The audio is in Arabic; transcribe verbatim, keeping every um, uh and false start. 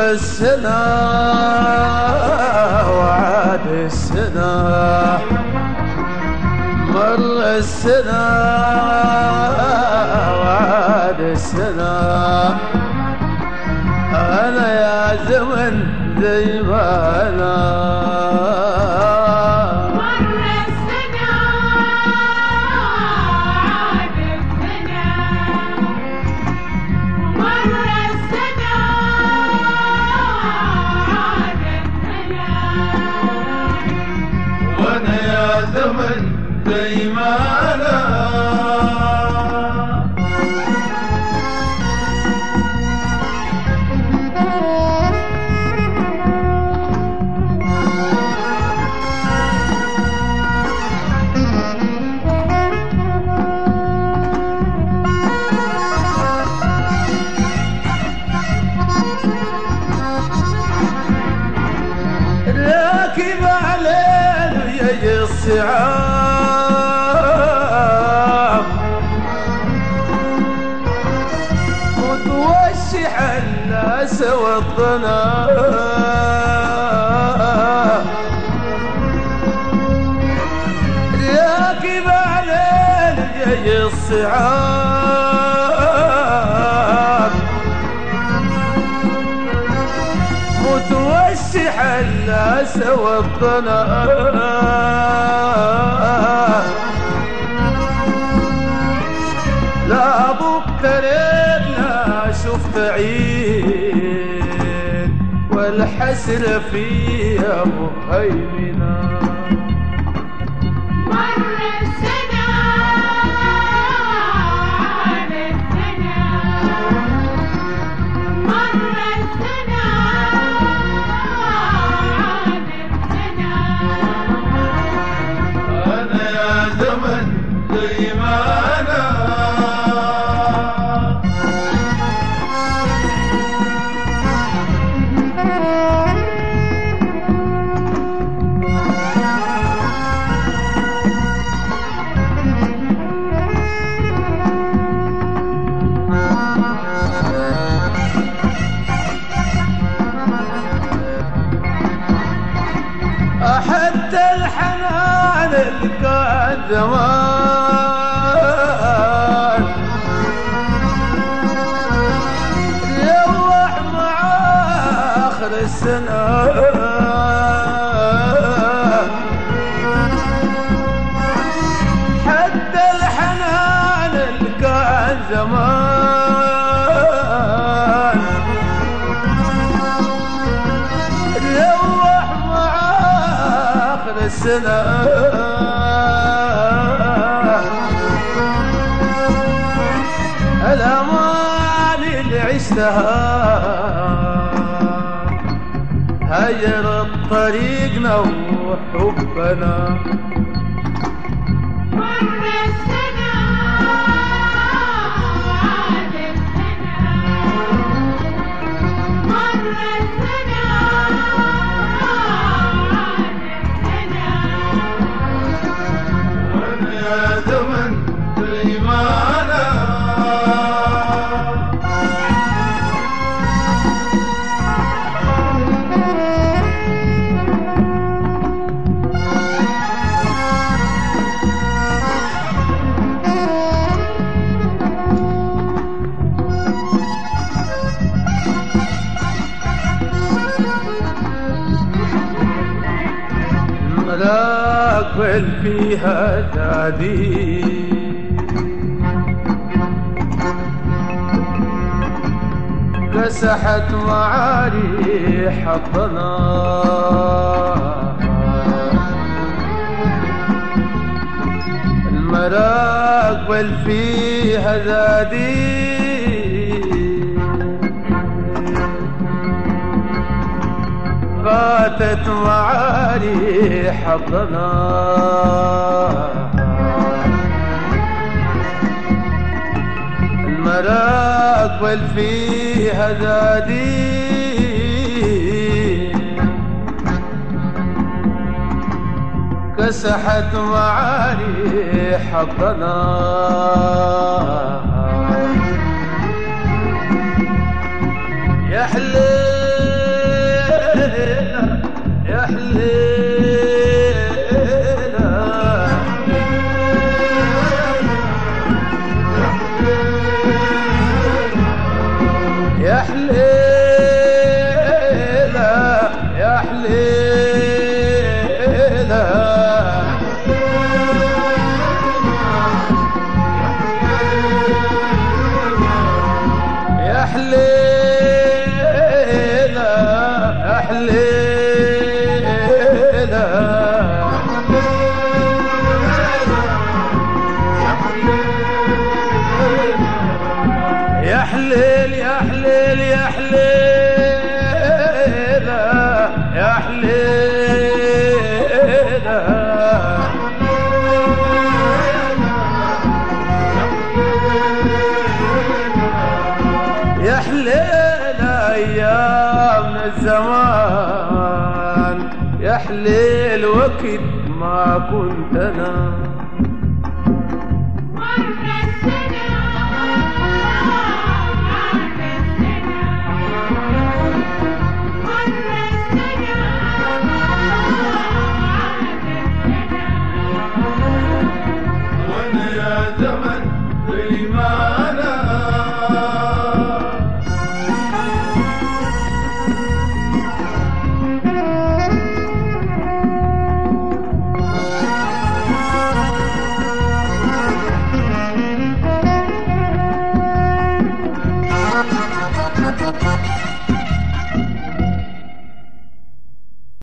السنة وعاد السنة، مر السنة وعاد السنة، أنا يا زمن زي ما أنا. زي ما أنا راكب علينا يا الصعاب، متوشح الناس والظنا، راكب علينا يا الصعاب، متوشح الناس والظنا، لا ابو بتريد لا شفت عين، والحسر فيها مهيمنه. حتى الحنان اللي كان زمان يروح مع آخر السنة، حتى الحنان اللي كان زمان يروح مع آخر السنة، الأمان اللي عشتها هجر طريقنا وحبنا. أقبل فيها دادي كسحت معاري حظنا، المراقبل فيها دادي فاتت معاري حظنا، المراقبل فيها زادي كسحت معاري حظنا، يا حليل وقت ما كنت انا